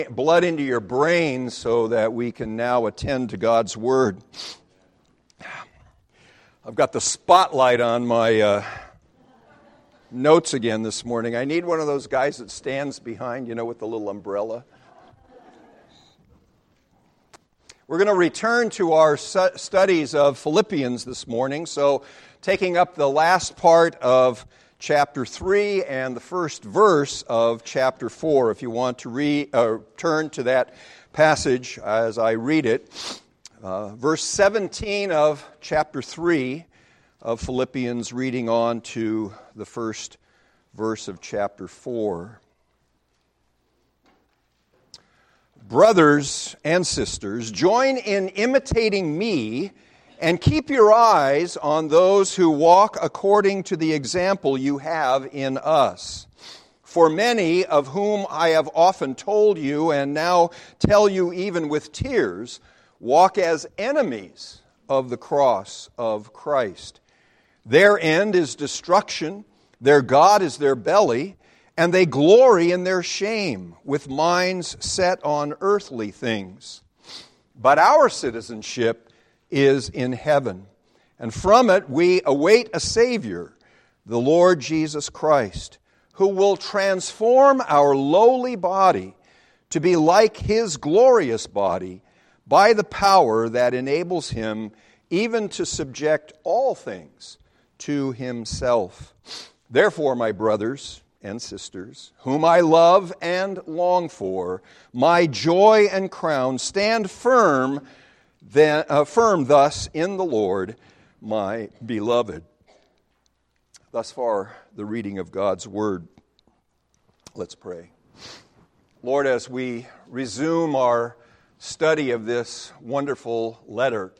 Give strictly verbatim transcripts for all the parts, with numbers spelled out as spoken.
blood into your brain so that we can now attend to God's Word. I've got the spotlight on my uh, notes again this morning. I need one of those guys that stands behind, you know, with the little umbrella. We're going to return to our su- studies of Philippians this morning, so taking up the last part of chapter three and the first verse of chapter four. If you want to re, uh, turn to that passage as I read it. Uh, verse seventeen of chapter three of Philippians, reading on to the first verse of chapter four. Brothers and sisters, join in imitating me and keep your eyes on those who walk according to the example you have in us. For many of whom I have often told you, and now tell you even with tears, walk as enemies of the cross of Christ. Their end is destruction, their God is their belly, and they glory in their shame, with minds set on earthly things. But our citizenship is in heaven, and from it we await a Savior, the Lord Jesus Christ, who will transform our lowly body to be like His glorious body by the power that enables Him even to subject all things to Himself. Therefore, my brothers and sisters, whom I love and long for, my joy and crown, stand firm Then, uh, firm thus in the Lord, my beloved. Thus far, the reading of God's Word. Let's pray. Lord, as we resume our study of this wonderful letter,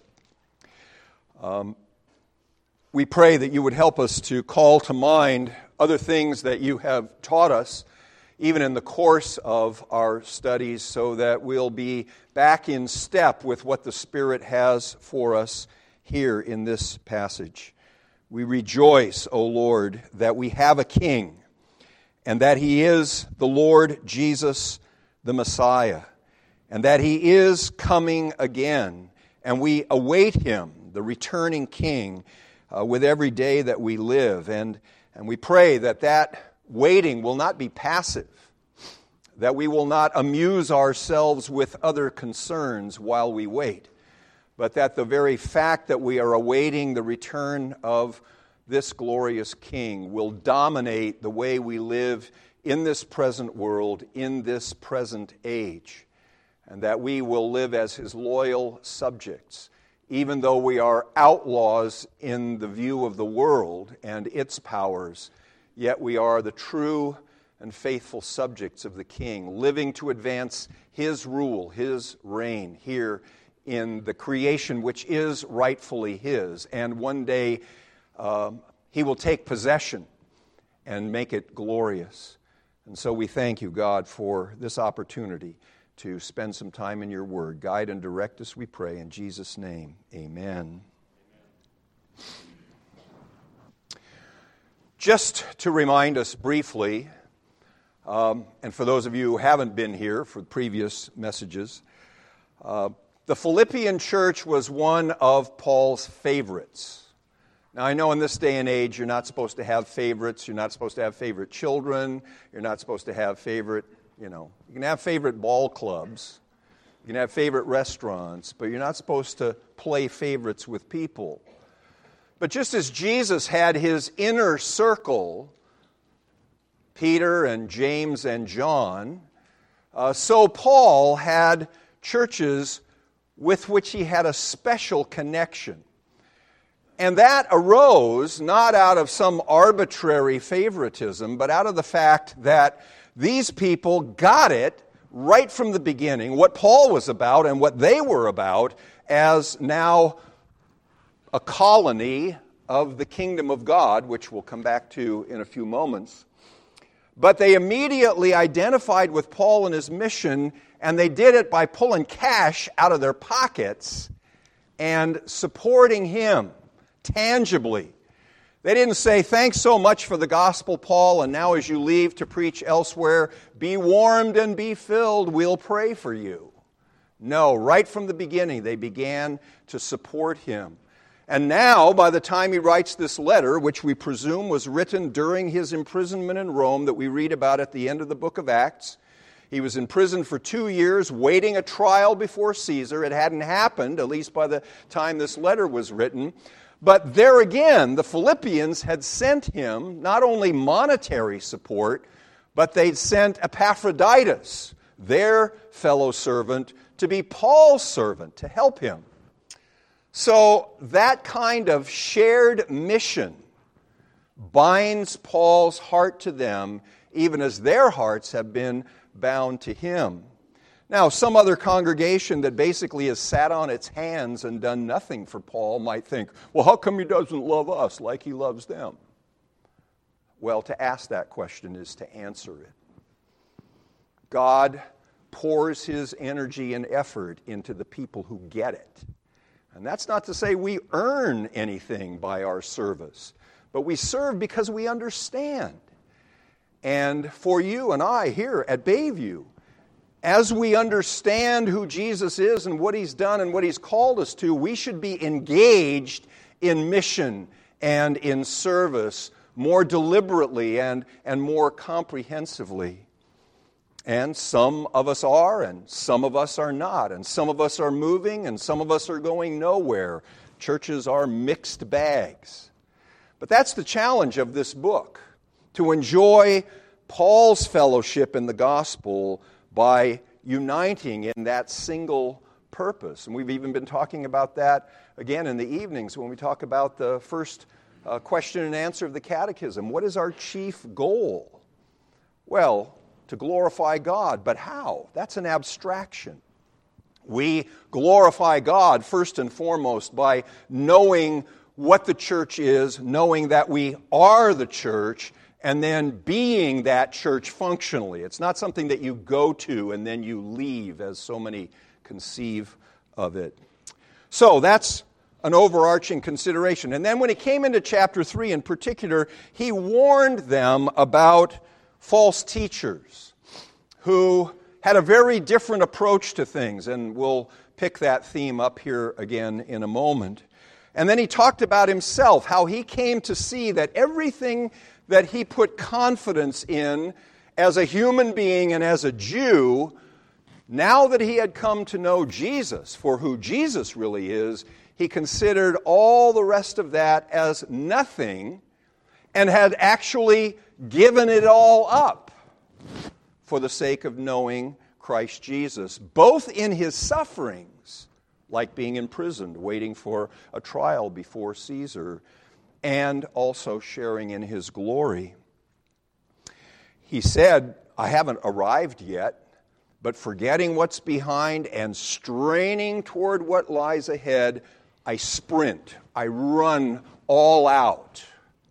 um, we pray that you would help us to call to mind other things that you have taught us, even in the course of our studies, so that we'll be back in step with what the Spirit has for us here in this passage. We rejoice, O Lord, that we have a King, and that He is the Lord Jesus, the Messiah, and that He is coming again, and we await Him, the returning King, uh, with every day that we live. And, and we pray that that waiting will not be passive, that we will not amuse ourselves with other concerns while we wait, but that the very fact that we are awaiting the return of this glorious King will dominate the way we live in this present world, in this present age, and that we will live as His loyal subjects, even though we are outlaws in the view of the world and its powers, yet we are the true and faithful subjects of the King, living to advance His rule, His reign here in the creation which is rightfully His. And one day um, He will take possession and make it glorious. And so we thank you, God, for this opportunity to spend some time in your Word. Guide and direct us, we pray, in Jesus' name. Amen. Just to remind us briefly, Um, and for those of you who haven't been here for previous messages, uh, the Philippian church was one of Paul's favorites. Now, I know in this day and age you're not supposed to have favorites. You're not supposed to have favorite children. You're not supposed to have favorite, you know, you can have favorite ball clubs. You can have favorite restaurants, but you're not supposed to play favorites with people. But just as Jesus had His inner circle, Peter and James and John, uh, so Paul had churches with which he had a special connection. And that arose not out of some arbitrary favoritism, but out of the fact that these people got it right from the beginning, what Paul was about and what they were about as now a colony of the kingdom of God, which we'll come back to in a few moments. But they immediately identified with Paul and his mission, and they did it by pulling cash out of their pockets and supporting him tangibly. They didn't say, thanks so much for the gospel, Paul, and now as you leave to preach elsewhere, be warmed and be filled, we'll pray for you. No, right from the beginning, they began to support him. And now, by the time he writes this letter, which we presume was written during his imprisonment in Rome that we read about at the end of the book of Acts, he was in prison for two years, waiting a trial before Caesar. It hadn't happened, at least by the time this letter was written. But there again, the Philippians had sent him not only monetary support, but they'd sent Epaphroditus, their fellow servant, to be Paul's servant, to help him. So that kind of shared mission binds Paul's heart to them, even as their hearts have been bound to him. Now, some other congregation that basically has sat on its hands and done nothing for Paul might think, well, how come he doesn't love us like he loves them? Well, to ask that question is to answer it. God pours his energy and effort into the people who get it. And that's not to say we earn anything by our service, but we serve because we understand. And for you and I here at Bayview, as we understand who Jesus is and what he's done and what he's called us to, we should be engaged in mission and in service more deliberately and, and more comprehensively. And some of us are, and some of us are not. And some of us are moving, and some of us are going nowhere. Churches are mixed bags. But that's the challenge of this book, to enjoy Paul's fellowship in the gospel by uniting in that single purpose. And we've even been talking about that again in the evenings when we talk about the first uh, question and answer of the catechism. What is our chief goal? Well, to glorify God. But how? That's an abstraction. We glorify God first and foremost by knowing what the church is, knowing that we are the church, and then being that church functionally. It's not something that you go to and then you leave, as so many conceive of it. So that's an overarching consideration. And then when he came into chapter three in particular, he warned them about false teachers who had a very different approach to things. And we'll pick that theme up here again in a moment. And then he talked about himself, how he came to see that everything that he put confidence in as a human being and as a Jew, now that he had come to know Jesus for who Jesus really is, he considered all the rest of that as nothing and had actually given it all up for the sake of knowing Christ Jesus, both in his sufferings, like being imprisoned, waiting for a trial before Caesar, and also sharing in his glory. He said, I haven't arrived yet, but forgetting what's behind and straining toward what lies ahead, I sprint, I run all out.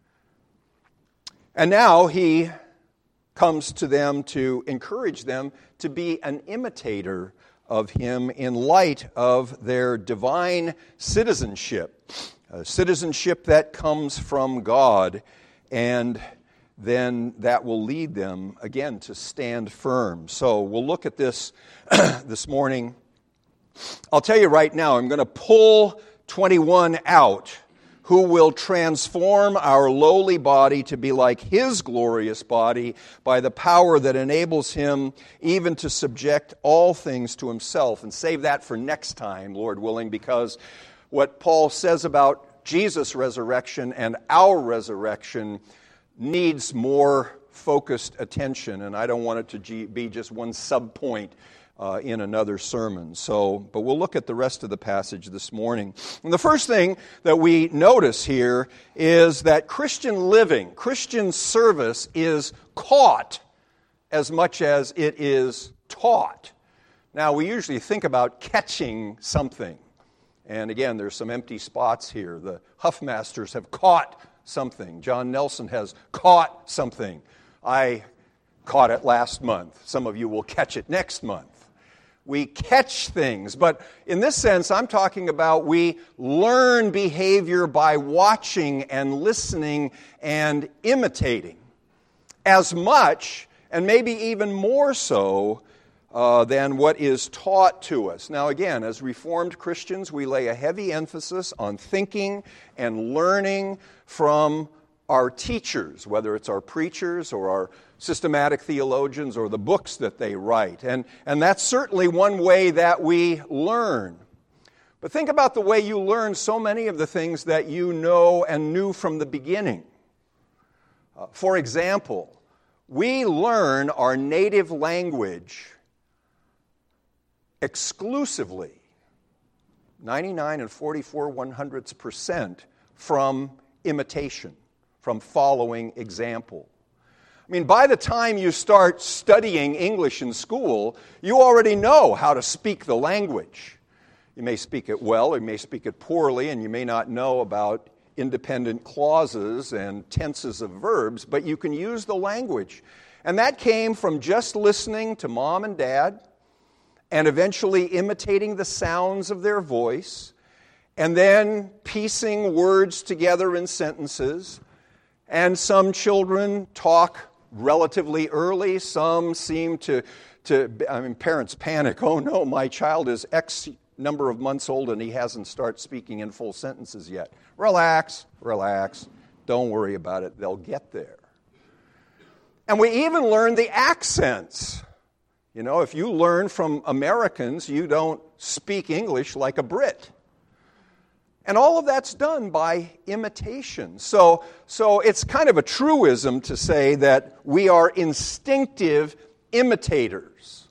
And now he comes to them to encourage them to be an imitator of him in light of their divine citizenship. A citizenship that comes from God, and then that will lead them, again, to stand firm. So we'll look at this this morning. I'll tell you right now, I'm going to pull twenty-one out, who will transform our lowly body to be like his glorious body by the power that enables him even to subject all things to himself. And save that for next time, Lord willing, because what Paul says about Jesus' resurrection and our resurrection needs more focused attention, and I don't want it to be just one sub-point uh, in another sermon. So, but we'll look at the rest of the passage this morning. And the first thing that we notice here is that Christian living, Christian service is caught as much as it is taught. Now, we usually think about catching something. And again, there's some empty spots here. The Huffmasters have caught something. John Nelson has caught something. I caught it last month. Some of you will catch it next month. we catch things. But in this sense, I'm talking about we learn behavior by watching and listening and imitating. As much, and maybe even more so, uh, than what is taught to us. Now again, as Reformed Christians, we lay a heavy emphasis on thinking and learning from our teachers, whether it's our preachers or our systematic theologians or the books that they write. And, and that's certainly one way that we learn. But think about the way you learn so many of the things that you know and knew from the beginning. Uh, for example, we learn our native language exclusively, ninety-nine and forty-four one hundredths percent, from imitation, from following example. I mean, by the time you start studying English in school, you already know how to speak the language. You may speak it well, or you may speak it poorly, and you may not know about independent clauses and tenses of verbs, but you can use the language. And that came from just listening to mom and dad, and eventually imitating the sounds of their voice, and then piecing words together in sentences. And some children talk relatively early. Some seem to, to, I mean, parents panic. Oh no, my child is X number of months old and he hasn't started speaking in full sentences yet. Relax, relax. Don't worry about it. They'll get there. And we even learn the accents. You know, if you learn from Americans, you don't speak English like a Brit. And all of that's done by imitation. So, so it's kind of a truism to say that we are instinctive imitators.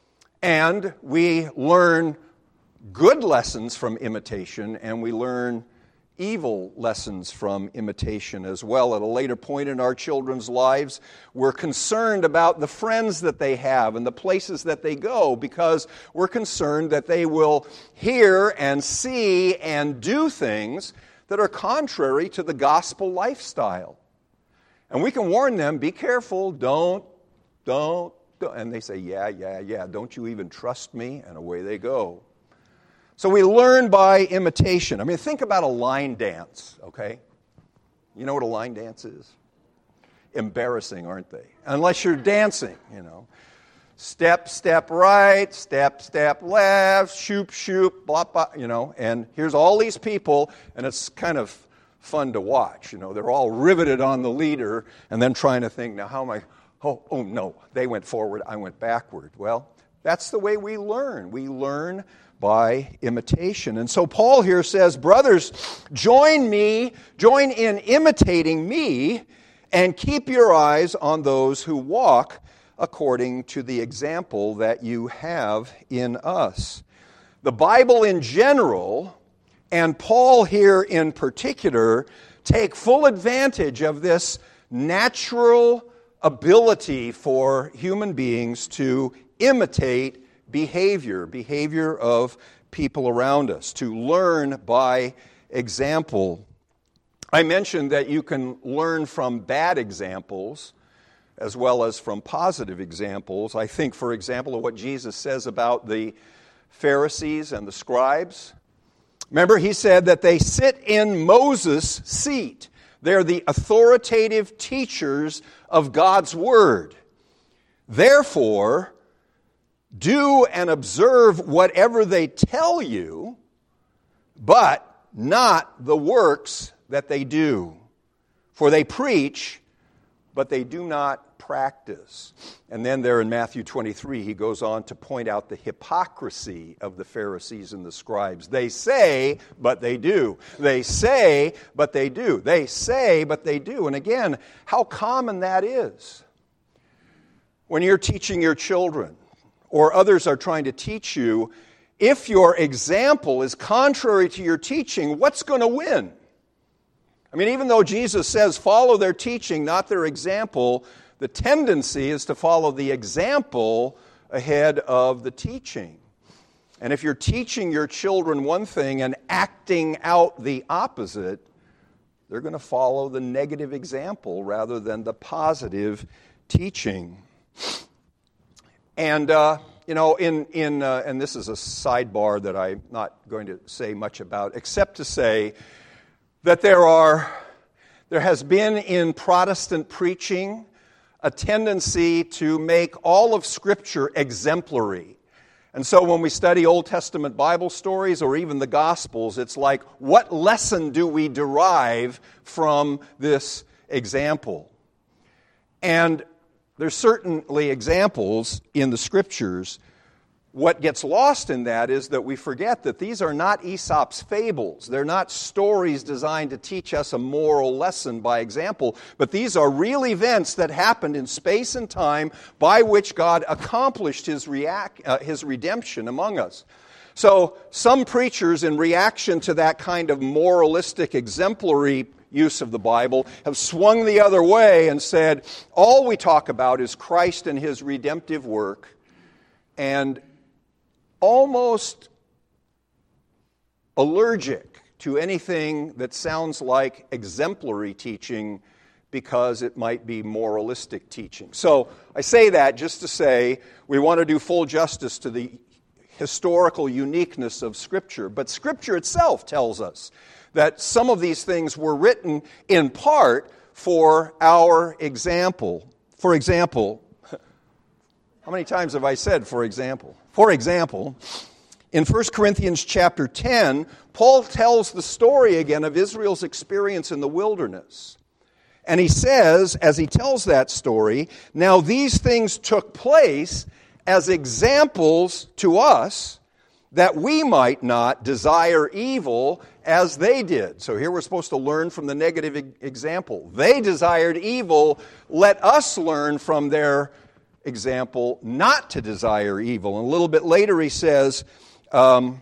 And we learn good lessons from imitation, and we learn evil lessons from imitation as well. At a later point in our children's lives, we're concerned about the friends that they have and the places that they go, because we're concerned that they will hear and see and do things that are contrary to the gospel lifestyle. And we can warn them, be careful, don't, don't, don't. And they say, yeah, yeah, yeah, don't you even trust me? And away they go. So we learn by imitation. I mean, think about a line dance, okay? You know what a line dance is? Embarrassing, aren't they? Unless you're dancing, you know. Step, step right, step, step left, shoop, shoop, blah, blah, you know. And here's all these people, and it's kind of fun to watch. You know, they're all riveted on the leader and then trying to think, now how am I, oh, oh no, they went forward, I went backward. Well, that's the way we learn. We learn by imitation. And so Paul here says, brothers, join me, join in imitating me, and keep your eyes on those who walk according to the example that you have in us. The Bible in general, and Paul here in particular, take full advantage of this natural ability for human beings to imitate behavior, behavior of people around us, to learn by example. I mentioned that you can learn from bad examples as well as from positive examples. I think, for example, of what Jesus says about the Pharisees and the scribes. Remember, he said that they sit in Moses' seat. They're the authoritative teachers of God's Word. Therefore, do and observe whatever they tell you, but not the works that they do. For they preach, but they do not practice. And then there in Matthew twenty-three, he goes on to point out the hypocrisy of the Pharisees and the scribes. They say, but they do. They say, but they do. They say, but they do. And again, how common that is. When you're teaching your children, or others are trying to teach you, if your example is contrary to your teaching, what's going to win? I mean, even though Jesus says follow their teaching, not their example, the tendency is to follow the example ahead of the teaching. And if you're teaching your children one thing and acting out the opposite, they're going to follow the negative example rather than the positive teaching. And uh, you know, in, in uh, and this is a sidebar that I'm not going to say much about, except to say that there are, there has been in Protestant preaching a tendency to make all of Scripture exemplary. And so when we study Old Testament Bible stories or even the Gospels, it's like, what lesson do we derive from this example? And there's certainly examples in the Scriptures. What gets lost in that is that we forget that these are not Aesop's fables. They're not stories designed to teach us a moral lesson by example, but these are real events that happened in space and time by which God accomplished his, react, uh, his redemption among us. So some preachers, in reaction to that kind of moralistic, exemplary use of the Bible, have swung the other way and said, all we talk about is Christ and his redemptive work, and almost allergic to anything that sounds like exemplary teaching because it might be moralistic teaching. So I say that just to say we want to do full justice to the historical uniqueness of Scripture. But Scripture itself tells us that some of these things were written in part for our example. For example, how many times have I said for example? For example, in First Corinthians chapter ten, Paul tells the story again of Israel's experience in the wilderness. And he says, as he tells that story, now these things took place as examples to us that we might not desire evil as they did. So here we're supposed to learn from the negative example. They desired evil. Let us learn from their example not to desire evil. And a little bit later he says, um,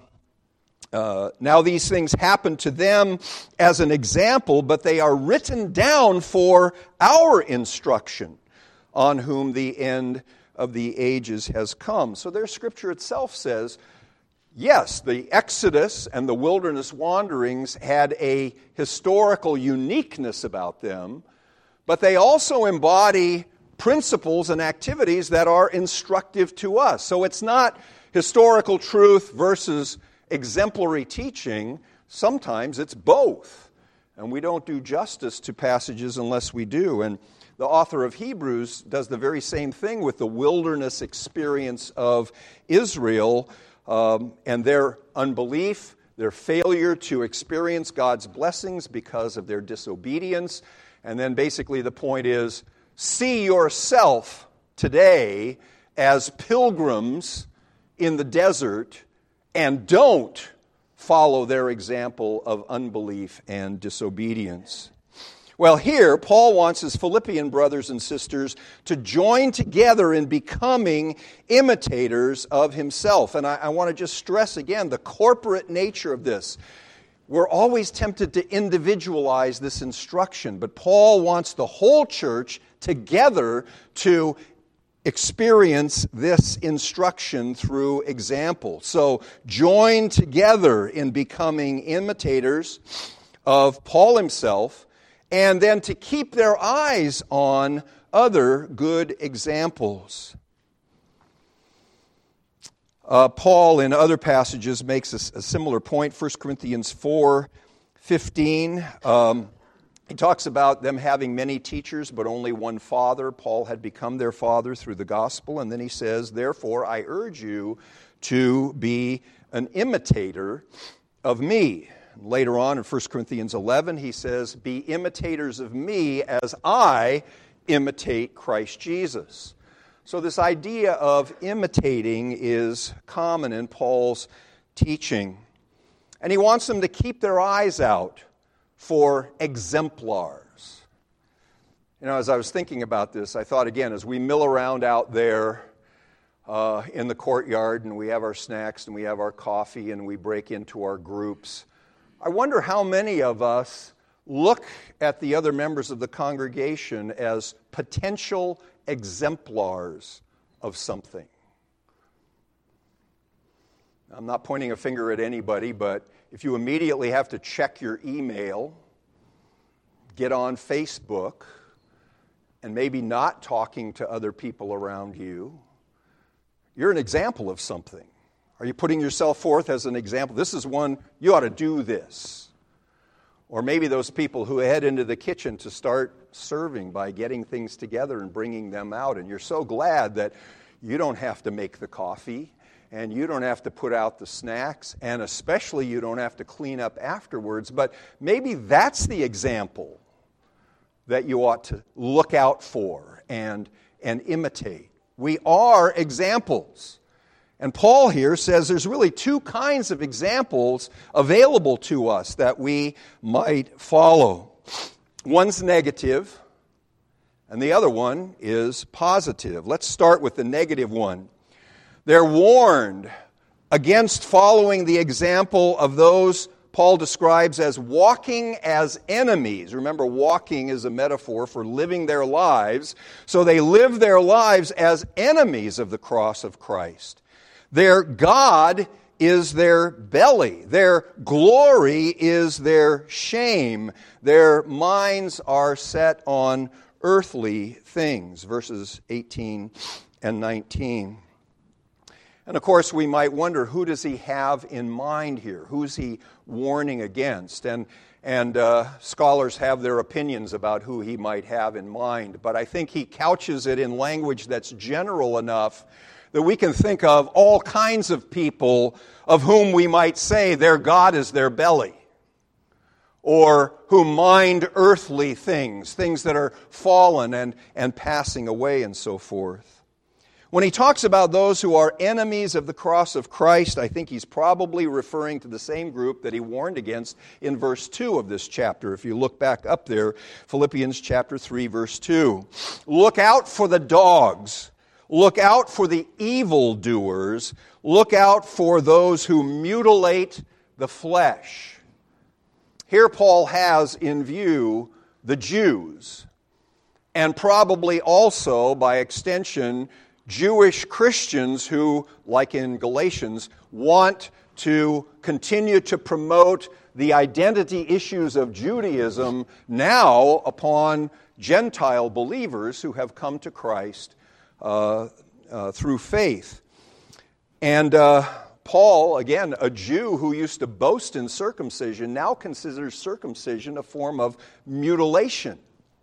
uh, now these things happen to them as an example, but they are written down for our instruction, on whom the end of the ages has come. So their Scripture itself says, yes, the Exodus and the wilderness wanderings had a historical uniqueness about them, but they also embody principles and activities that are instructive to us. So it's not historical truth versus exemplary teaching. Sometimes it's both. And we don't do justice to passages unless we do. And the author of Hebrews does the very same thing with the wilderness experience of Israel um, and their unbelief, their failure to experience God's blessings because of their disobedience. And then basically the point is, see yourself today as pilgrims in the desert and don't follow their example of unbelief and disobedience. Well, here, Paul wants his Philippian brothers and sisters to join together in becoming imitators of himself. And I, I want to just stress again the corporate nature of this. We're always tempted to individualize this instruction, but Paul wants the whole church together to experience this instruction through example. So join together in becoming imitators of Paul himself, and then to keep their eyes on other good examples. Uh, Paul, in other passages, makes a, a similar point. First Corinthians four fifteen. Um, he talks about them having many teachers, but only one father. Paul had become their father through the gospel. And then he says, therefore, I urge you to be an imitator of me. And later on in First Corinthians eleven, he says, be imitators of me as I imitate Christ Jesus. So this idea of imitating is common in Paul's teaching. And he wants them to keep their eyes out for exemplars. You know, as I was thinking about this, I thought again, as we mill around out there uh, in the courtyard and we have our snacks and we have our coffee and we break into our groups, I wonder how many of us look at the other members of the congregation as potential exemplars of something. I'm not pointing a finger at anybody, but if you immediately have to check your email, get on Facebook, and maybe not talking to other people around you, you're an example of something. Are you putting yourself forth as an example? This is one, you ought to do this. Or maybe those people who head into the kitchen to start serving by getting things together and bringing them out. And you're so glad that you don't have to make the coffee, and you don't have to put out the snacks, and especially you don't have to clean up afterwards. But maybe that's the example that you ought to look out for and, and imitate. We are examples. And Paul here says there's really two kinds of examples available to us that we might follow. One's negative, and the other one is positive. Let's start with the negative one. They're warned against following the example of those Paul describes as walking as enemies. Remember, walking is a metaphor for living their lives. So they live their lives as enemies of the cross of Christ. Their God is their belly. Their glory is their shame. Their minds are set on earthly things. Verses eighteen and nineteen. And of course, we might wonder, who does he have in mind here? Who's he warning against? And, and uh, scholars have their opinions about who he might have in mind. But I think he couches it in language that's general enough that we can think of all kinds of people of whom we might say their God is their belly, or who mind earthly things, things that are fallen and, and passing away and so forth. When he talks about those who are enemies of the cross of Christ, I think he's probably referring to the same group that he warned against in verse two of this chapter. If you look back up there, Philippians chapter three, verse two. Look out for the dogs. Look out for the evildoers. Look out for those who mutilate the flesh. Here Paul has in view the Jews, and probably also, by extension, Jewish Christians who, like in Galatians, want to continue to promote the identity issues of Judaism now upon Gentile believers who have come to Christ uh, uh, through faith. And uh, Paul, again, a Jew who used to boast in circumcision, now considers circumcision a form of mutilation.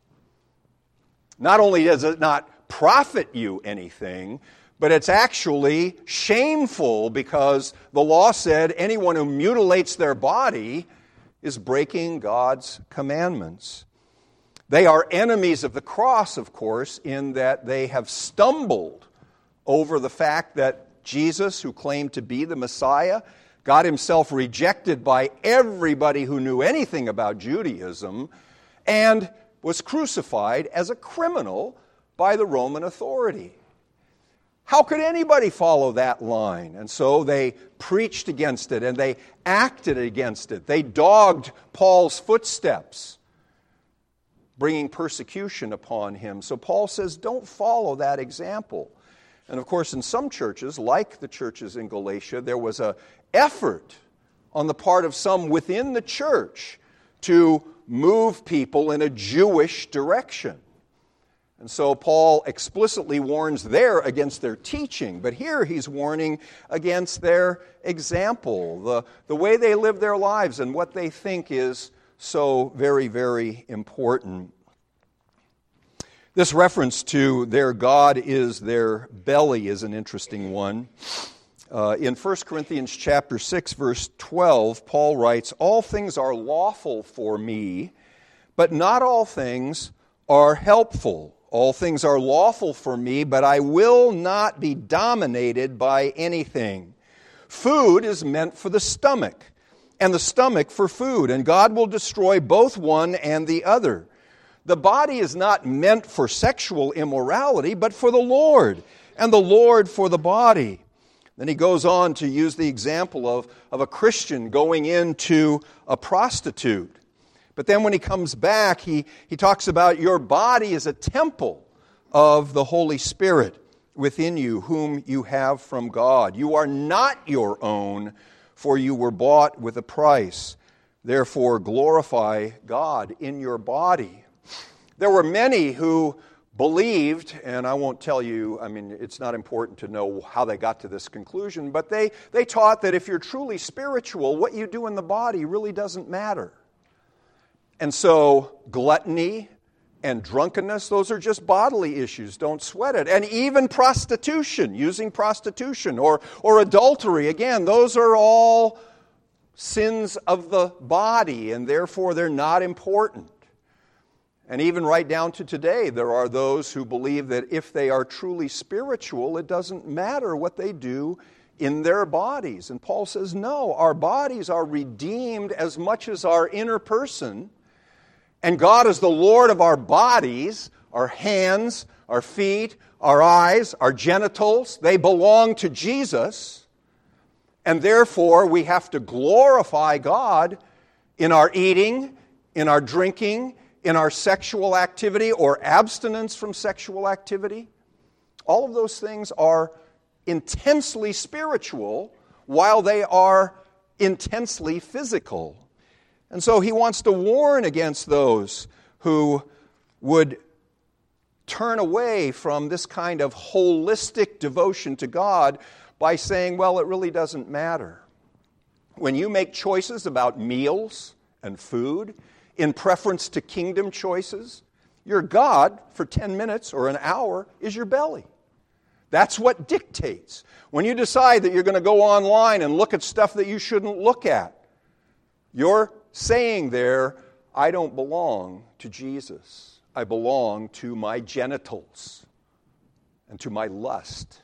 Not only does it not profit you anything, but it's actually shameful because the law said anyone who mutilates their body is breaking God's commandments. They are enemies of the cross, of course, in that they have stumbled over the fact that Jesus, who claimed to be the Messiah, got himself rejected by everybody who knew anything about Judaism and was crucified as a criminal by the Roman authority. How could anybody follow that line? And so they preached against it and they acted against it. They dogged Paul's footsteps, bringing persecution upon him. So Paul says, don't follow that example. And of course, in some churches, like the churches in Galatia, there was an effort on the part of some within the church to move people in a Jewish direction. And so Paul explicitly warns there against their teaching, but here he's warning against their example, the, the way they live their lives and what they think is so very, very important. This reference to their God is their belly is an interesting one. Uh, in First Corinthians chapter six, verse twelve, Paul writes, "All things are lawful for me, but not all things are helpful. All things are lawful for me, but I will not be dominated by anything. Food is meant for the stomach, and the stomach for food, and God will destroy both one and the other. The body is not meant for sexual immorality, but for the Lord, and the Lord for the body." Then he goes on to use the example of, of a Christian going into a prostitute. But then when he comes back, he, he talks about your body is a temple of the Holy Spirit within you, whom you have from God. You are not your own, for you were bought with a price. Therefore, glorify God in your body. There were many who believed, and I won't tell you, I mean, it's not important to know how they got to this conclusion, but they, they taught that if you're truly spiritual, what you do in the body really doesn't matter. And so, gluttony and drunkenness, those are just bodily issues. Don't sweat it. And even prostitution, using prostitution, or, or adultery, again, those are all sins of the body, and therefore they're not important. And even right down to today, there are those who believe that if they are truly spiritual, it doesn't matter what they do in their bodies. And Paul says, no, our bodies are redeemed as much as our inner person. And God is the Lord of our bodies, our hands, our feet, our eyes, our genitals. They belong to Jesus. And therefore, we have to glorify God in our eating, in our drinking, in our sexual activity or abstinence from sexual activity. All of those things are intensely spiritual while they are intensely physical. And so he wants to warn against those who would turn away from this kind of holistic devotion to God by saying, well, it really doesn't matter. When you make choices about meals and food, in preference to kingdom choices, your God for ten minutes or an hour is your belly. That's what dictates. When you decide that you're going to go online and look at stuff that you shouldn't look at, you're saying there, I don't belong to Jesus. I belong to my genitals and to my lust.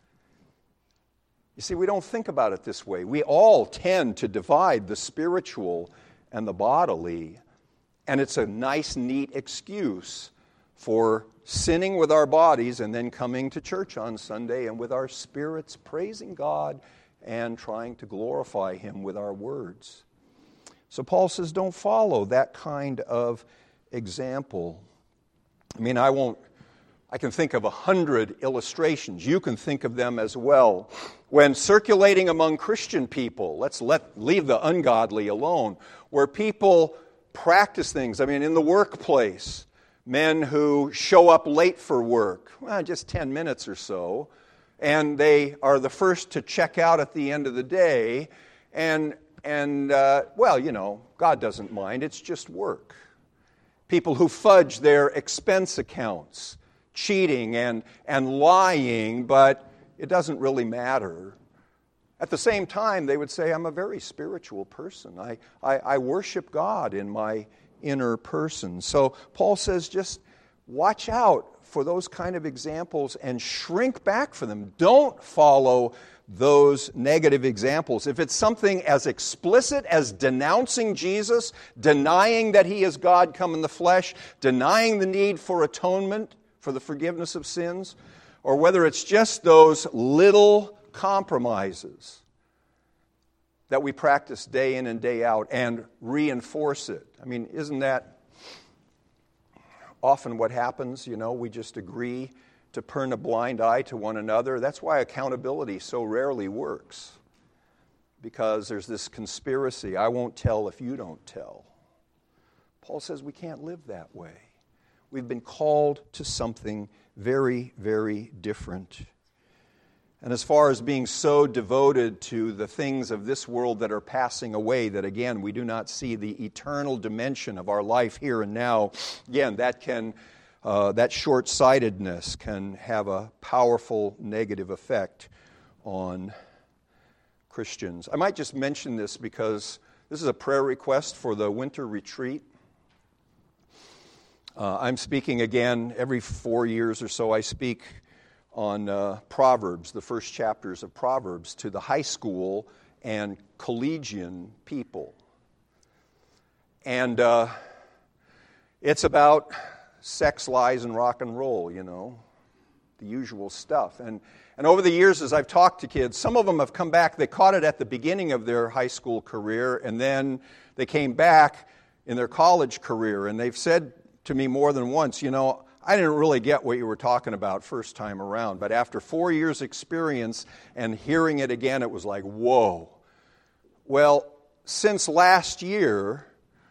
You see, we don't think about it this way. We all tend to divide the spiritual and the bodily. And it's a nice, neat excuse for sinning with our bodies and then coming to church on Sunday and with our spirits praising God and trying to glorify Him with our words. So Paul says, don't follow that kind of example. I mean, I won't, I can think of a hundred illustrations. You can think of them as well. When circulating among Christian people, let's let leave the ungodly alone, where people practice things. I mean, in the workplace, men who show up late for work, well, just ten minutes or so, and they are the first to check out at the end of the day, and, and uh, well, you know, God doesn't mind, it's just work. People who fudge their expense accounts, cheating and, and lying, but it doesn't really matter. At the same time, they would say, I'm a very spiritual person. I, I, I worship God in my inner person. So Paul says, just watch out for those kind of examples and shrink back from them. Don't follow those negative examples. If it's something as explicit as denouncing Jesus, denying that He is God come in the flesh, denying the need for atonement for the forgiveness of sins, or whether it's just those little compromises that we practice day in and day out and reinforce it. I mean, isn't that often what happens? You know, we just agree to turn a blind eye to one another. That's why accountability so rarely works, because there's this conspiracy. I won't tell if you don't tell. Paul says we can't live that way. We've been called to something very, very different. And as far as being so devoted to the things of this world that are passing away, that again, we do not see the eternal dimension of our life here and now, again, that can, uh, that short-sightedness can have a powerful negative effect on Christians. I might just mention this because this is a prayer request for the winter retreat. Uh, I'm speaking again every four years or so. I speak on uh, Proverbs, the first chapters of Proverbs, to the high school and collegian people. And uh, it's about sex, lies, and rock and roll, you know, the usual stuff. And, and over the years, as I've talked to kids, some of them have come back. They caught it at the beginning of their high school career, and then they came back in their college career, and they've said to me more than once, you know, I didn't really get what you were talking about first time around, but after four years' experience and hearing it again, it was like, whoa. Well, since last year,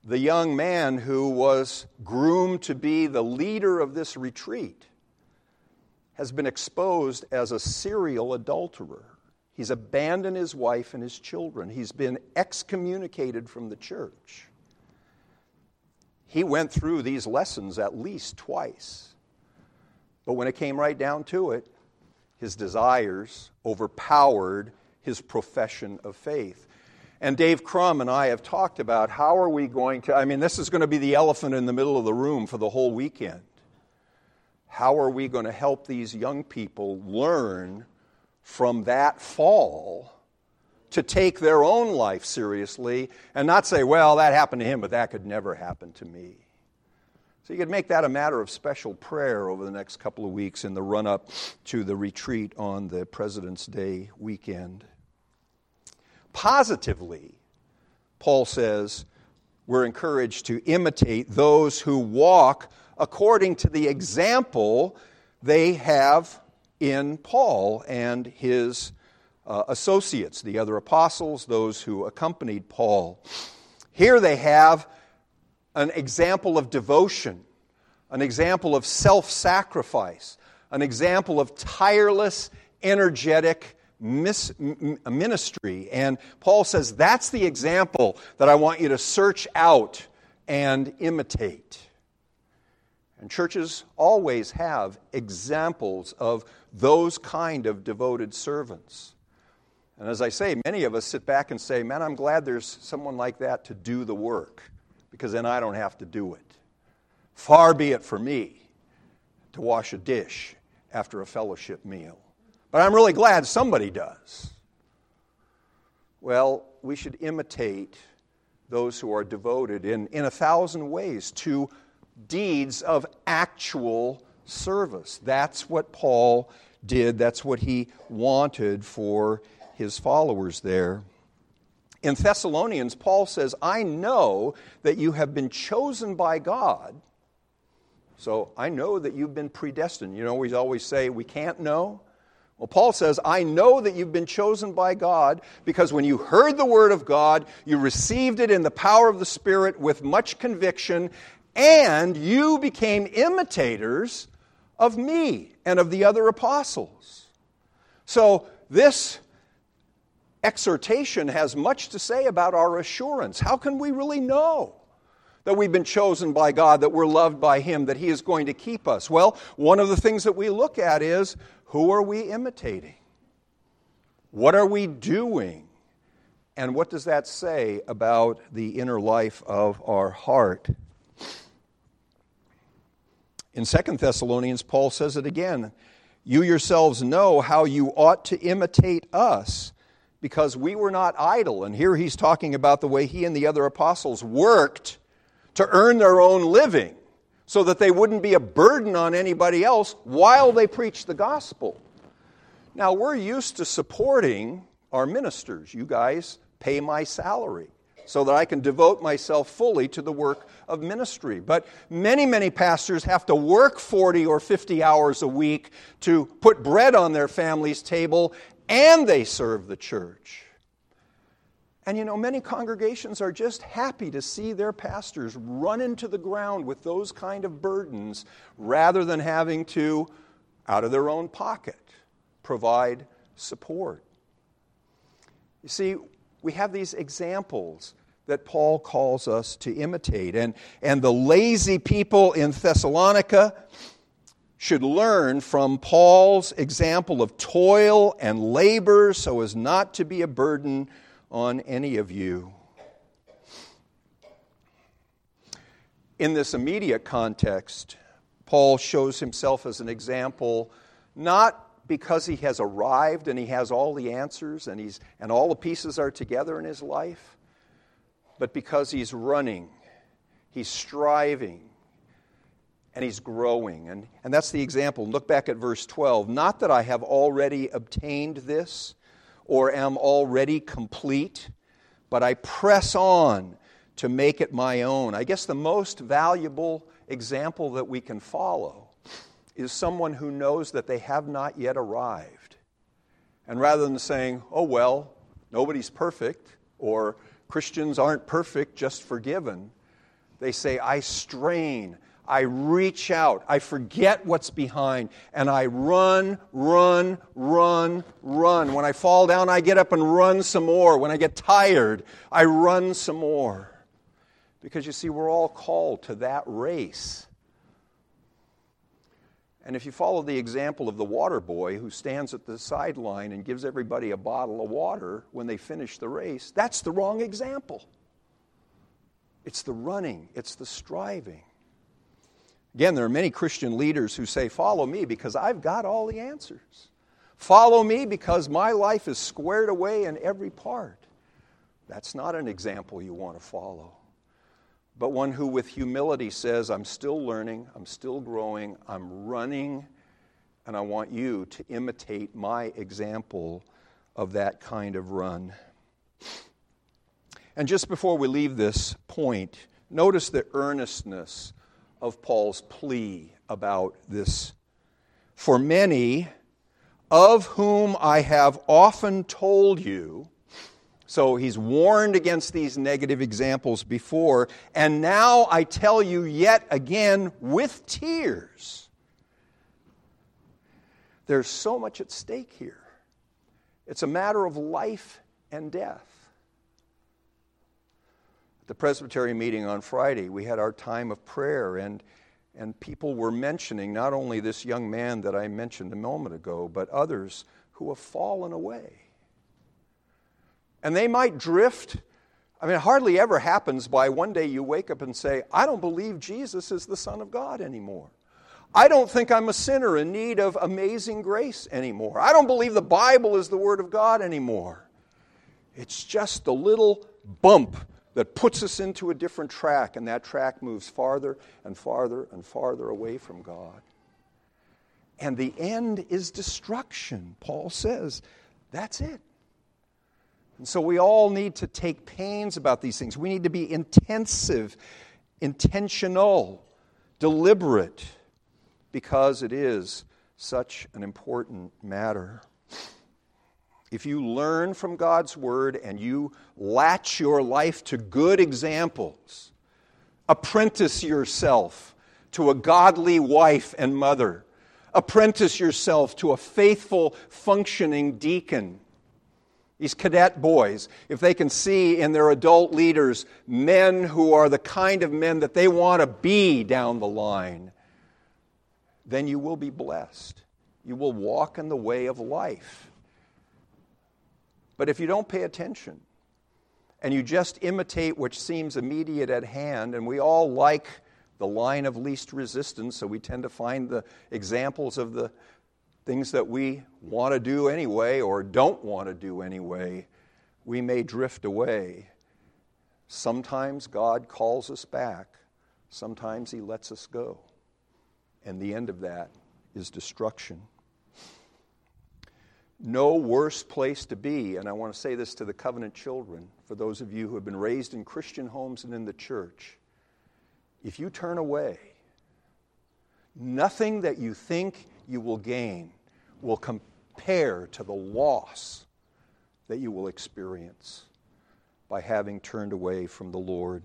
the young man who was groomed to be the leader of this retreat has been exposed as a serial adulterer. He's abandoned his wife and his children. He's been excommunicated from the church. He went through these lessons at least twice. But when it came right down to it, his desires overpowered his profession of faith. And Dave Crum and I have talked about how are we going to, I mean, this is going to be the elephant in the middle of the room for the whole weekend. How are we going to help these young people learn from that fall to take their own life seriously and not say, well, that happened to him, but that could never happen to me. So you could make that a matter of special prayer over the next couple of weeks in the run-up to the retreat on the President's Day weekend. Positively, Paul says, we're encouraged to imitate those who walk according to the example they have in Paul and his uh, associates, the other apostles, those who accompanied Paul. Here they have an example of devotion, an example of self-sacrifice, an example of tireless, energetic ministry. And Paul says, that's the example that I want you to search out and imitate. And churches always have examples of those kind of devoted servants. And as I say, many of us sit back and say, man, I'm glad there's someone like that to do the work, because then I don't have to do it. Far be it for me to wash a dish after a fellowship meal. But I'm really glad somebody does. Well, we should imitate those who are devoted in, in a thousand ways to deeds of actual service. That's what Paul did. That's what he wanted for his followers there. In Thessalonians, Paul says, I know that you have been chosen by God. So I know that you've been predestined. You know, we always say we can't know. Well, Paul says, I know that you've been chosen by God because when you heard the word of God, you received it in the power of the Spirit with much conviction, and you became imitators of me and of the other apostles. So this exhortation has much to say about our assurance. How can we really know that we've been chosen by God, that we're loved by Him, that He is going to keep us? Well, one of the things that we look at is, who are we imitating? What are we doing? And what does that say about the inner life of our heart? In Second Thessalonians, Paul says it again. You yourselves know how you ought to imitate us, because we were not idle. And here he's talking about the way he and the other apostles worked to earn their own living so that they wouldn't be a burden on anybody else while they preached the gospel. Now, we're used to supporting our ministers. You guys pay my salary so that I can devote myself fully to the work of ministry. But many, many pastors have to work forty or fifty hours a week to put bread on their family's table, and they serve the church. And you know, many congregations are just happy to see their pastors run into the ground with those kind of burdens rather than having to, out of their own pocket, provide support. You see, we have these examples that Paul calls us to imitate. And, and the lazy people in Thessalonica should learn from Paul's example of toil and labor so as not to be a burden on any of you. In this immediate context, Paul shows himself as an example, not because he has arrived and he has all the answers and he's and all the pieces are together in his life, but because he's running, he's striving, and he's growing. And, and that's the example. Look back at verse twelve. Not that I have already obtained this or am already complete, but I press on to make it my own. I guess the most valuable example that we can follow is someone who knows that they have not yet arrived. And rather than saying, oh, well, nobody's perfect, or Christians aren't perfect, just forgiven, They say, I strain, I reach out, I forget what's behind, and I run, run, run, run. When I fall down, I get up and run some more. When I get tired, I run some more. Because you see, we're all called to that race. And if you follow the example of the water boy who stands at the sideline and gives everybody a bottle of water when they finish the race, that's the wrong example. It's the running, it's the striving. Again, there are many Christian leaders who say, follow me because I've got all the answers. Follow me because my life is squared away in every part. That's not an example you want to follow. But one who with humility says, I'm still learning, I'm still growing, I'm running, and I want you to imitate my example of that kind of run. And just before we leave this point, notice the earnestness of Paul's plea about this. For many, of whom I have often told you, so he's warned against these negative examples before, and now I tell you yet again with tears. There's so much at stake here. It's a matter of life and death. At the Presbytery meeting on Friday, we had our time of prayer, and, and people were mentioning not only this young man that I mentioned a moment ago, but others who have fallen away. And they might drift. I mean, it hardly ever happens by one day you wake up and say, I don't believe Jesus is the Son of God anymore. I don't think I'm a sinner in need of amazing grace anymore. I don't believe the Bible is the Word of God anymore. It's just the little bump that puts us into a different track, and that track moves farther and farther and farther away from God. And the end is destruction, Paul says. That's it. And so we all need to take pains about these things. We need to be intensive, intentional, deliberate, because it is such an important matter. If you learn from God's Word and you latch your life to good examples, apprentice yourself to a godly wife and mother, apprentice yourself to a faithful, functioning deacon. These cadet boys, if they can see in their adult leaders men who are the kind of men that they want to be down the line, then you will be blessed. You will walk in the way of life. But if you don't pay attention and you just imitate what seems immediate at hand, and we all like the line of least resistance, so we tend to find the examples of the things that we want to do anyway or don't want to do anyway, we may drift away. Sometimes God calls us back. Sometimes He lets us go. And the end of that is destruction. No worse place to be, and I want to say this to the covenant children, for those of you who have been raised in Christian homes and in the church, if you turn away, nothing that you think you will gain will compare to the loss that you will experience by having turned away from the Lord.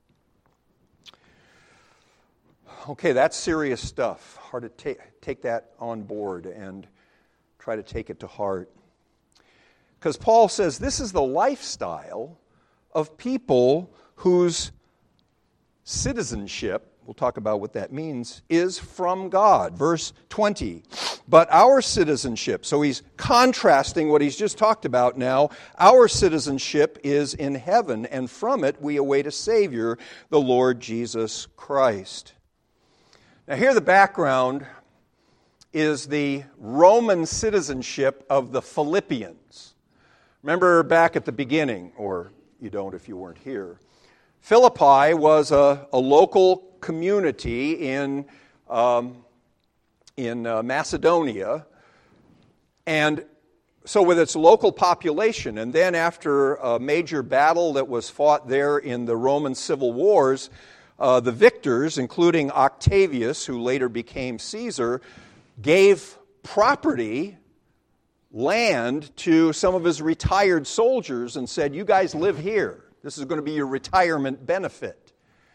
Okay, that's serious stuff. Hard to take, take that on board and try to take it to heart. Because Paul says this is the lifestyle of people whose citizenship, we'll talk about what that means, is from God. Verse twenty. But our citizenship, so he's contrasting what he's just talked about now. Our citizenship is in heaven, and from it we await a Savior, the Lord Jesus Christ. Now here the background is the Roman citizenship of the Philippians. Remember back at the beginning, or you don't if you weren't here, Philippi was a, a local community in um, in uh, Macedonia, and so with its local population, and then after a major battle that was fought there in the Roman civil wars, uh, the victors, including Octavius, who later became Caesar, gave property, land, to some of his retired soldiers and said, you guys live here. This is going to be your retirement benefit.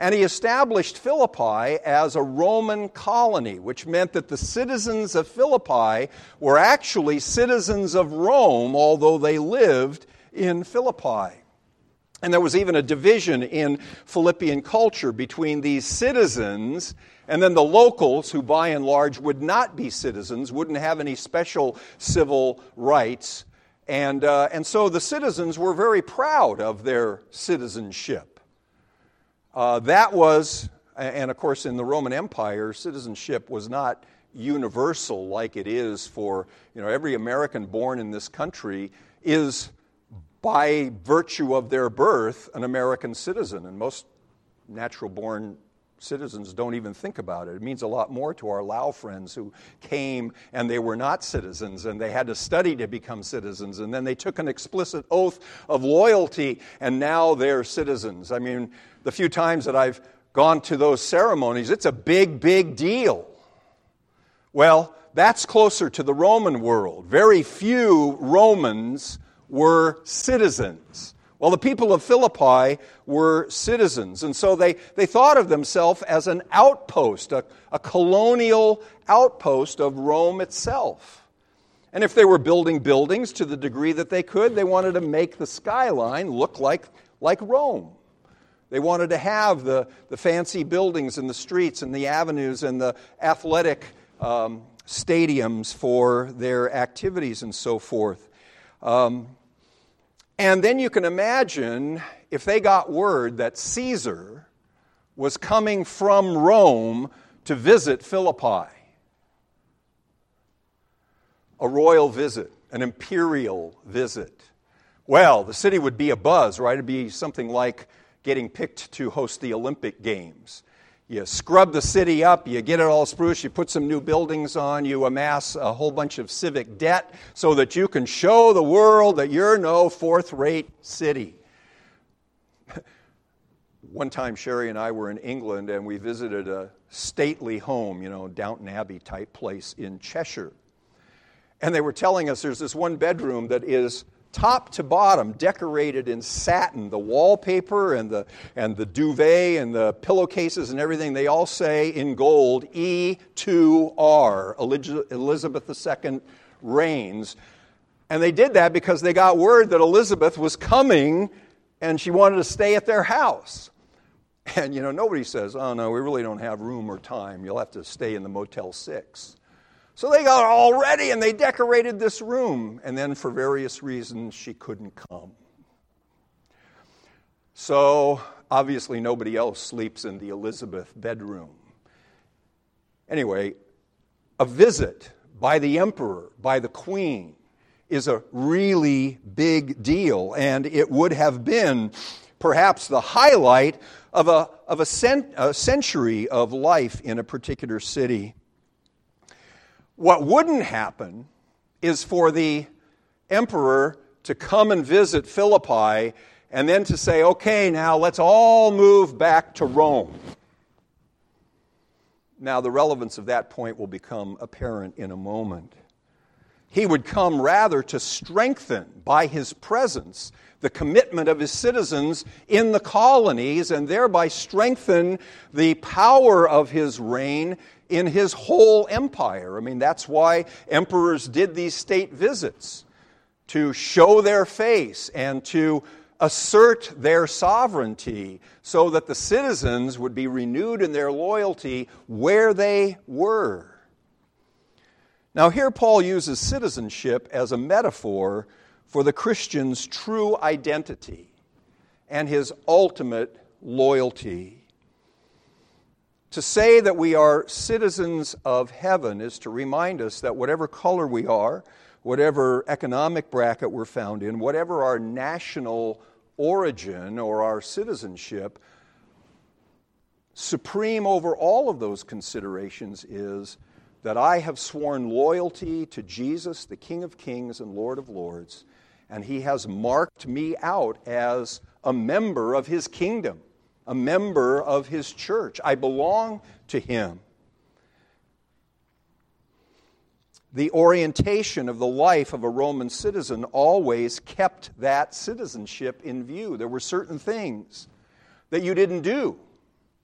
And he established Philippi as a Roman colony, which meant that the citizens of Philippi were actually citizens of Rome, although they lived in Philippi. And there was even a division in Philippian culture between these citizens and then the locals, who by and large would not be citizens, wouldn't have any special civil rights. And, uh, and so the citizens were very proud of their citizenship. Uh, that was, and of course in the Roman Empire, citizenship was not universal like it is for, you know, every American born in this country is, by virtue of their birth, an American citizen. And most natural-born citizens don't even think about it. It means a lot more to our Lao friends who came and they were not citizens and they had to study to become citizens, and then they took an explicit oath of loyalty and now they're citizens. I mean, the few times that I've gone to those ceremonies, it's a big, big deal. Well, that's closer to the Roman world. Very few Romans were citizens. Well, the people of Philippi were citizens, and so they, they thought of themselves as an outpost, a, a colonial outpost of Rome itself. And if they were building buildings to the degree that they could, they wanted to make the skyline look like, like Rome. They wanted to have the, the fancy buildings and the streets and the avenues and the athletic um, stadiums for their activities and so forth. Um, And then you can imagine if they got word that Caesar was coming from Rome to visit Philippi. A royal visit, an imperial visit. Well, the city would be abuzz, right? It'd be something like getting picked to host the Olympic Games. You scrub the city up, you get it all spruce, you put some new buildings on, you amass a whole bunch of civic debt so that you can show the world that you're no fourth-rate city. One time Sherry and I were in England and we visited a stately home, you know, Downton Abbey type place in Cheshire. And they were telling us there's this one bedroom that is top to bottom, decorated in satin. The wallpaper and the and the duvet and the pillowcases and everything, they all say in gold, E two R, Elizabeth the Second reigns. And they did that because they got word that Elizabeth was coming and she wanted to stay at their house. And, you know, nobody says, oh, no, we really don't have room or time. You'll have to stay in the Motel six. So they got all ready and they decorated this room. And then for various reasons, she couldn't come. So obviously nobody else sleeps in the Elizabeth bedroom. Anyway, a visit by the emperor, by the queen, is a really big deal. And it would have been perhaps the highlight of a, of a, cent, a century of life in a particular city. What wouldn't happen is for the emperor to come and visit Philippi and then to say, okay, now let's all move back to Rome. Now, the relevance of that point will become apparent in a moment. He would come rather to strengthen by his presence the commitment of his citizens in the colonies and thereby strengthen the power of his reign in his whole empire. I mean, that's why emperors did these state visits, to show their face and to assert their sovereignty so that the citizens would be renewed in their loyalty where they were. Now, here Paul uses citizenship as a metaphor for the Christian's true identity and his ultimate loyalty. To say that we are citizens of heaven is to remind us that whatever color we are, whatever economic bracket we're found in, whatever our national origin or our citizenship, supreme over all of those considerations is that I have sworn loyalty to Jesus, the King of Kings and Lord of Lords, and He has marked me out as a member of His kingdom, a member of His church. I belong to Him. The orientation of the life of a Roman citizen always kept that citizenship in view. There were certain things that you didn't do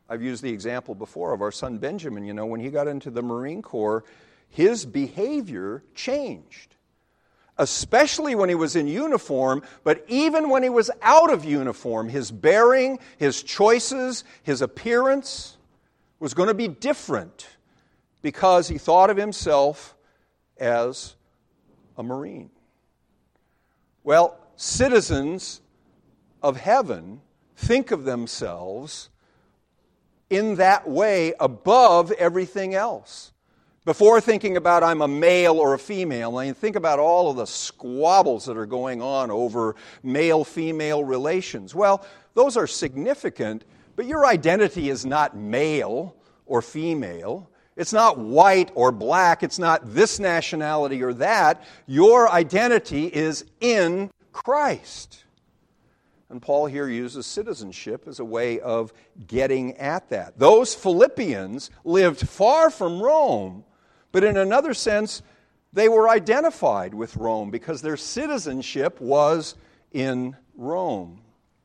I've used the example before of our son Benjamin. You know, when he got into the Marine Corps, his behavior changed, especially when he was in uniform, but even when he was out of uniform, his bearing, his choices, his appearance was going to be different because he thought of himself as a Marine. Well, citizens of heaven think of themselves in that way above everything else. Before thinking about I'm a male or a female, I mean, think about all of the squabbles that are going on over male-female relations. Well, those are significant, but your identity is not male or female. It's not white or black. It's not this nationality or that. Your identity is in Christ. And Paul here uses citizenship as a way of getting at that. Those Philippians lived far from Rome, but in another sense, they were identified with Rome because their citizenship was in Rome.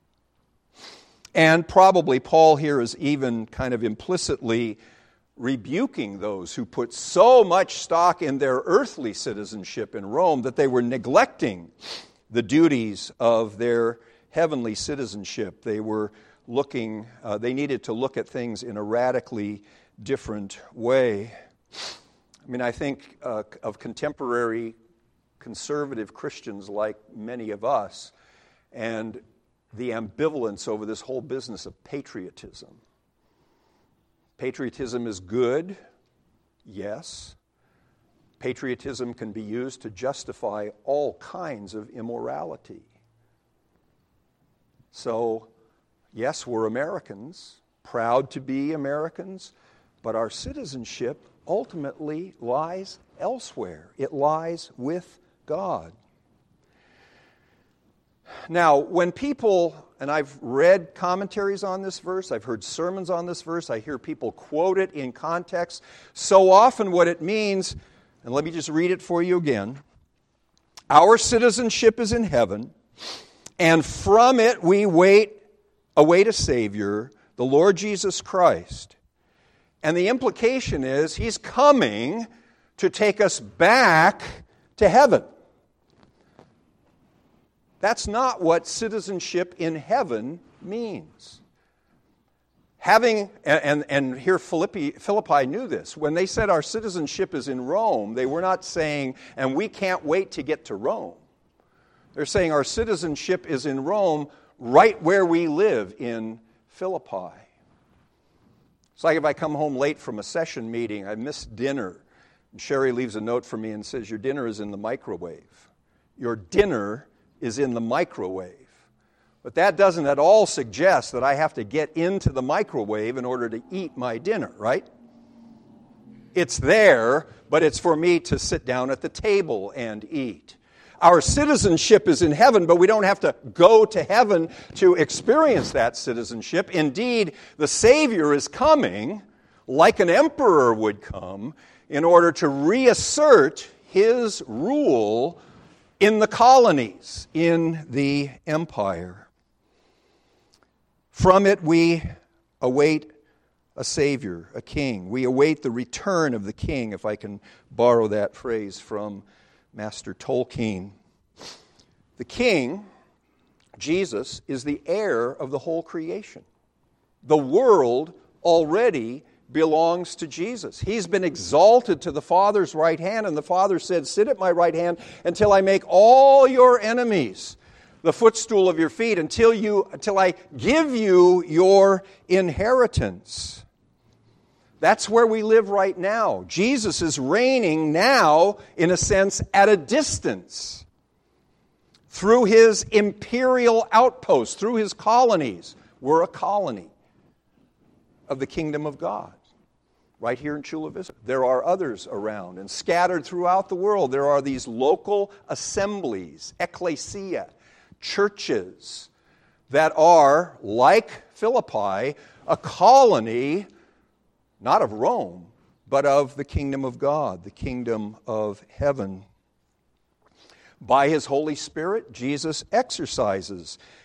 And probably Paul here is even kind of implicitly rebuking those who put so much stock in their earthly citizenship in Rome that they were neglecting the duties of their heavenly citizenship. They were looking, uh, they needed to look at things in a radically different way. I mean, I think uh, of contemporary conservative Christians like many of us and the ambivalence over this whole business of patriotism. Patriotism is good, yes. Patriotism can be used to justify all kinds of immorality. So, yes, we're Americans, proud to be Americans, but our citizenship ultimately lies elsewhere. It lies with God. Now, when people, and I've read commentaries on this verse, I've heard sermons on this verse, I hear people quote it in context, so often what it means, and let me just read it for you again. Our citizenship is in heaven, and from it we wait, await a Savior, the Lord Jesus Christ. And the implication is He's coming to take us back to heaven. That's not what citizenship in heaven means. Having, and, and here Philippi, Philippi knew this. When they said our citizenship is in Rome, they were not saying, and we can't wait to get to Rome. They're saying our citizenship is in Rome right where we live in Philippi. It's like if I come home late from a session meeting, I miss dinner, and Sherry leaves a note for me and says, your dinner is in the microwave. Your dinner is in the microwave. But that doesn't at all suggest that I have to get into the microwave in order to eat my dinner, right? It's there, but it's for me to sit down at the table and eat. Our citizenship is in heaven, but we don't have to go to heaven to experience that citizenship. Indeed, the Savior is coming, like an emperor would come, in order to reassert His rule in the colonies, in the empire. From it we await a Savior, a King. We await the return of the King, if I can borrow that phrase from Master Tolkien. The King, Jesus, is the heir of the whole creation. The world already belongs to Jesus. He's been exalted to the Father's right hand, and the Father said, sit at my right hand until I make all your enemies the footstool of your feet, until you, until I give you your inheritance. That's where we live right now. Jesus is reigning now, in a sense, at a distance. Through His imperial outposts, through His colonies. We're a colony of the kingdom of God. Right here in Chula Vista. There are others around, and scattered throughout the world, there are these local assemblies, ecclesia, churches, that are, like Philippi, a colony, not of Rome, but of the kingdom of God, the kingdom of heaven. By His Holy Spirit, Jesus exercises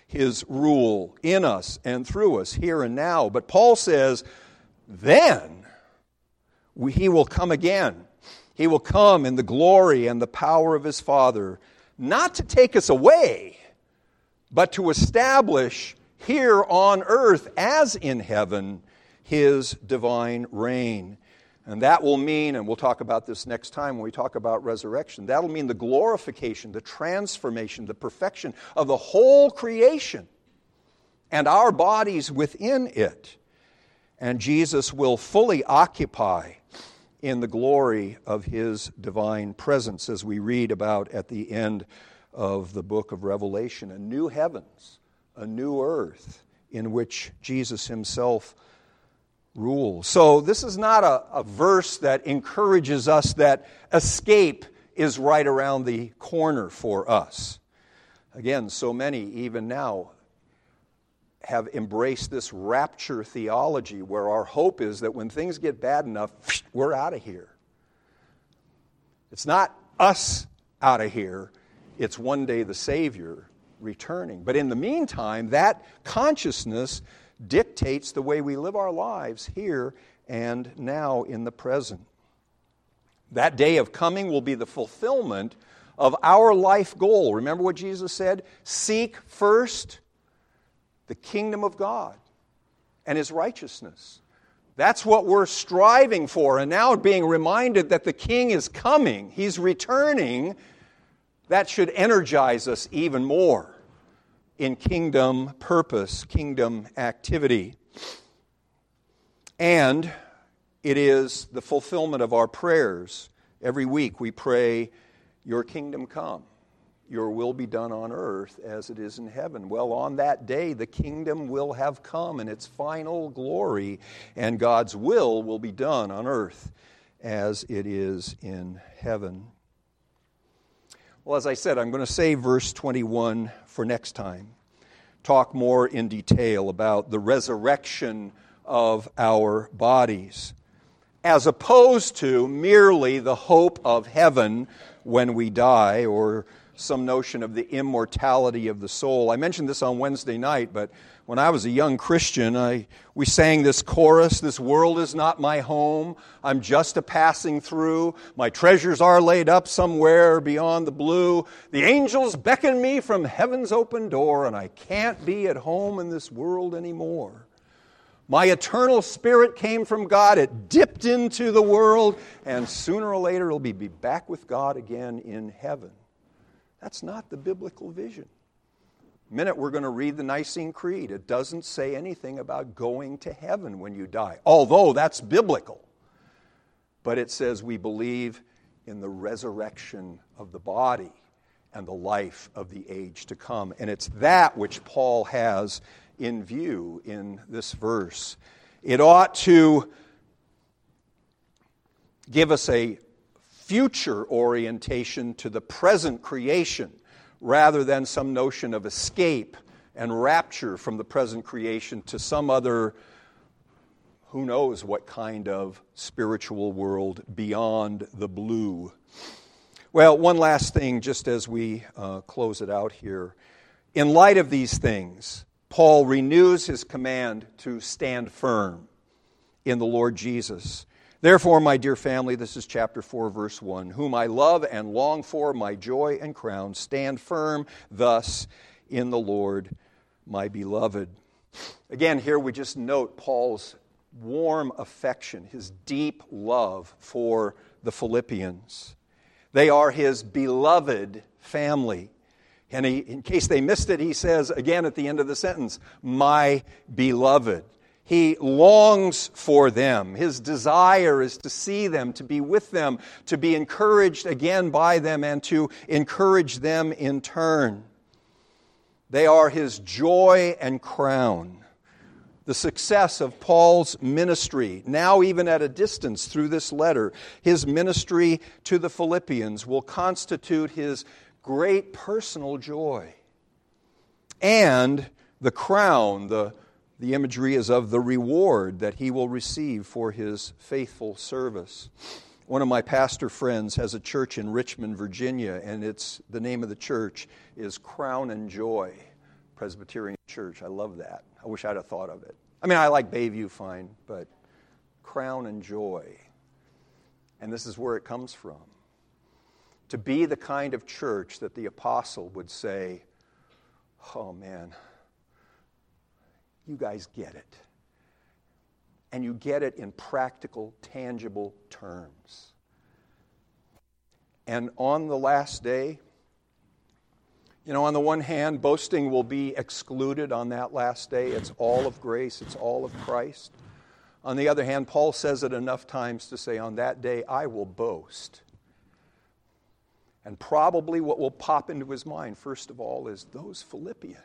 His rule in us and through us here and now. But Paul says, then we, He will come again. He will come in the glory and the power of His Father, not to take us away, but to establish here on earth as in heaven His divine reign. And that will mean, and we'll talk about this next time when we talk about resurrection, that'll mean the glorification, the transformation, the perfection of the whole creation and our bodies within it. And Jesus will fully occupy in the glory of His divine presence, as we read about at the end of the book of Revelation. A new heavens, a new earth in which Jesus Himself rules. So this is not a, a verse that encourages us that escape is right around the corner for us. Again, so many even now have embraced this rapture theology where our hope is that when things get bad enough, we're out of here. It's not us out of here. It's one day the Savior returning. But in the meantime, that consciousness dictates the way we live our lives here and now in the present. That day of coming will be the fulfillment of our life goal. Remember what Jesus said? Seek first the kingdom of God and His righteousness. That's what we're striving for. And now being reminded that the King is coming, He's returning, that should energize us even more in kingdom purpose, kingdom activity. And it is the fulfillment of our prayers. Every week we pray, Your kingdom come. Your will be done on earth as it is in heaven. Well, on that day, the kingdom will have come in its final glory, and God's will will be done on earth as it is in heaven. Well, as I said, I'm going to save verse twenty-one for next time. Talk more in detail about the resurrection of our bodies, as opposed to merely the hope of heaven when we die, or some notion of the immortality of the soul. I mentioned this on Wednesday night, but when I was a young Christian, I we sang this chorus, "This world is not my home, I'm just a passing through. My treasures are laid up somewhere beyond the blue. The angels beckon me from heaven's open door, and I can't be at home in this world anymore. My eternal spirit came from God, it dipped into the world, and sooner or later it'll be, be back with God again in heaven." That's not the biblical vision. The minute we're going to read the Nicene Creed, it doesn't say anything about going to heaven when you die, although that's biblical. But it says we believe in the resurrection of the body and the life of the age to come. And it's that which Paul has in view in this verse. It ought to give us a future orientation to the present creation rather than some notion of escape and rapture from the present creation to some other, who knows what kind of spiritual world beyond the blue. Well, one last thing just as we uh, close it out here. In light of these things, Paul renews his command to stand firm in the Lord Jesus. "Therefore, my dear family," this is chapter four, verse one, "whom I love and long for, my joy and crown, stand firm thus in the Lord, my beloved." Again, here we just note Paul's warm affection, his deep love for the Philippians. They are his beloved family. And he, in case they missed it, he says again at the end of the sentence, "my beloved." He longs for them. His desire is to see them, to be with them, to be encouraged again by them, and to encourage them in turn. They are his joy and crown. The success of Paul's ministry, now even at a distance through this letter, his ministry to the Philippians will constitute his great personal joy. And the crown, the The imagery is of the reward that he will receive for his faithful service. One of my pastor friends has a church in Richmond, Virginia, and it's the name of the church is Crown and Joy Presbyterian Church. I love that. I wish I'd have thought of it. I mean, I like Bayview fine, but crown and joy. And this is where it comes from. To be the kind of church that the apostle would say, oh man, you guys get it. And you get it in practical, tangible terms. And on the last day, you know, on the one hand, boasting will be excluded on that last day. It's all of grace. It's all of Christ. On the other hand, Paul says it enough times to say, on that day, I will boast. And probably what will pop into his mind, first of all, is those Philippians.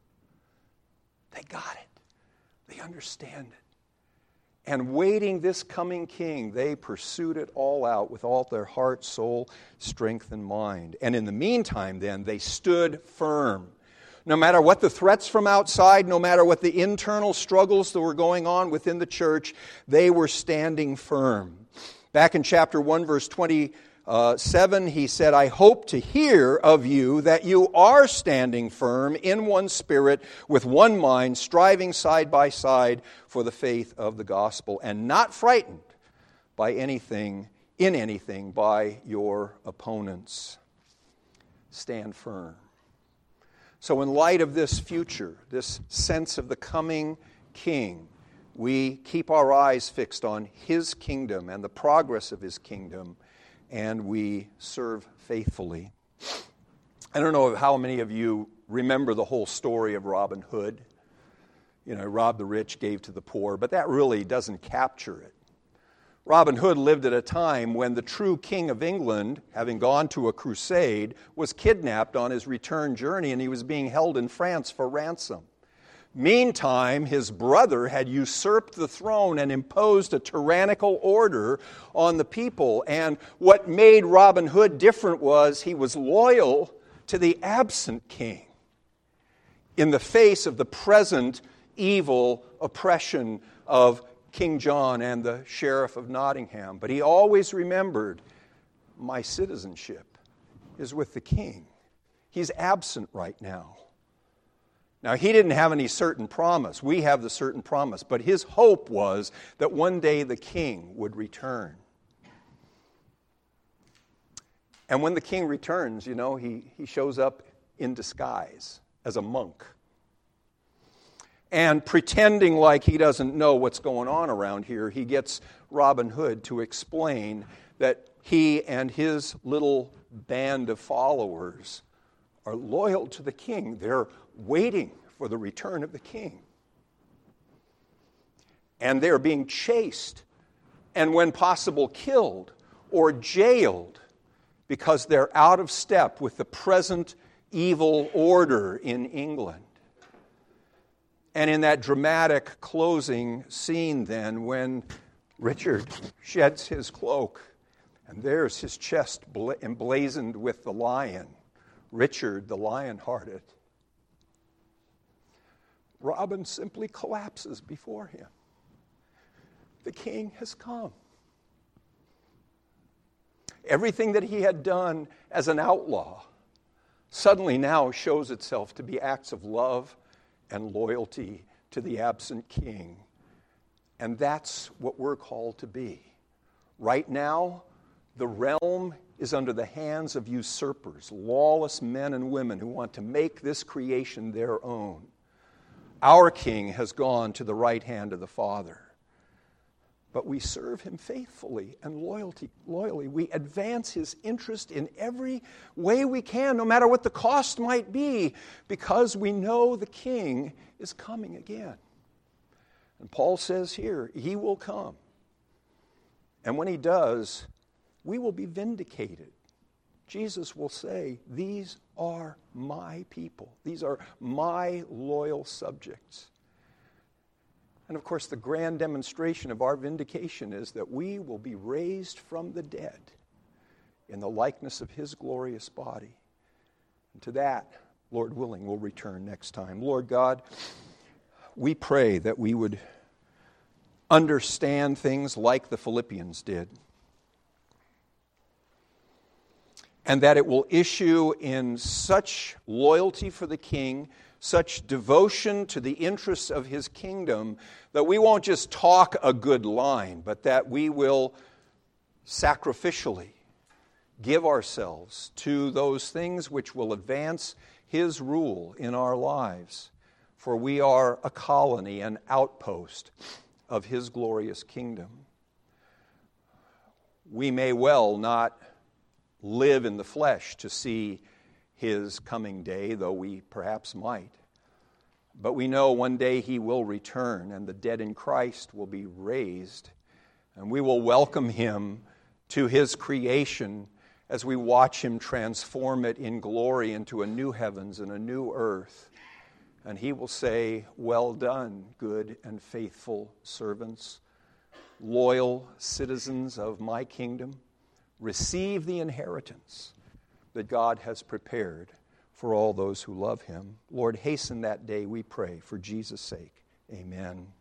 They got it. They understand it. And waiting this coming king, they pursued it all out with all their heart, soul, strength, and mind. And in the meantime, then, they stood firm. No matter what the threats from outside, no matter what the internal struggles that were going on within the church, they were standing firm. Back in chapter one, verse twenty-seven, he said, I hope to hear of you that you are standing firm in one spirit, with one mind, striving side by side for the faith of the gospel, and not frightened by anything, in anything, by your opponents. Stand firm. So in light of this future, this sense of the coming king, we keep our eyes fixed on his kingdom and the progress of his kingdom, and we serve faithfully. I don't know how many of you remember the whole story of Robin Hood. You know, robbed the rich, gave to the poor, but that really doesn't capture it. Robin Hood lived at a time when the true king of England, having gone to a crusade, was kidnapped on his return journey, and he was being held in France for ransom. Meantime, his brother had usurped the throne and imposed a tyrannical order on the people. And what made Robin Hood different was he was loyal to the absent king in the face of the present evil oppression of King John and the Sheriff of Nottingham. But he always remembered, my citizenship is with the king. He's absent right now. Now, he didn't have any certain promise. We have the certain promise. But his hope was that one day the king would return. And when the king returns, you know, he, he shows up in disguise as a monk. And pretending like he doesn't know what's going on around here, he gets Robin Hood to explain that he and his little band of followers are loyal to the king. They're waiting for the return of the king. And they're being chased, and when possible killed or jailed, because they're out of step with the present evil order in England. And in that dramatic closing scene then, when Richard sheds his cloak, and there's his chest emblazoned with the lion, Richard the lion-hearted, Robin simply collapses before him. The king has come. Everything that he had done as an outlaw suddenly now shows itself to be acts of love and loyalty to the absent king. And that's what we're called to be. Right now, the realm is under the hands of usurpers, lawless men and women who want to make this creation their own. Our king has gone to the right hand of the Father. But we serve him faithfully and loyalty, loyally. We advance his interest in every way we can, no matter what the cost might be, because we know the king is coming again. And Paul says here, he will come. And when he does, we will be vindicated. Jesus will say, these are my people. These are my loyal subjects. And of course, the grand demonstration of our vindication is that we will be raised from the dead in the likeness of his glorious body. And to that, Lord willing, we'll return next time. Lord God, we pray that we would understand things like the Philippians did. and that it will issue in such loyalty for the King, such devotion to the interests of his kingdom, that we won't just talk a good line, but that we will sacrificially give ourselves to those things which will advance his rule in our lives. For we are a colony, an outpost of his glorious kingdom. We may well not live in the flesh to see his coming day, though we perhaps might. But we know one day he will return, and the dead in Christ will be raised, and we will welcome him to his creation as we watch him transform it in glory into a new heavens and a new earth. And he will say, "Well done, good and faithful servants, loyal citizens of my kingdom. Receive the inheritance that God has prepared for all those who love him." Lord, hasten that day, we pray, for Jesus' sake. Amen.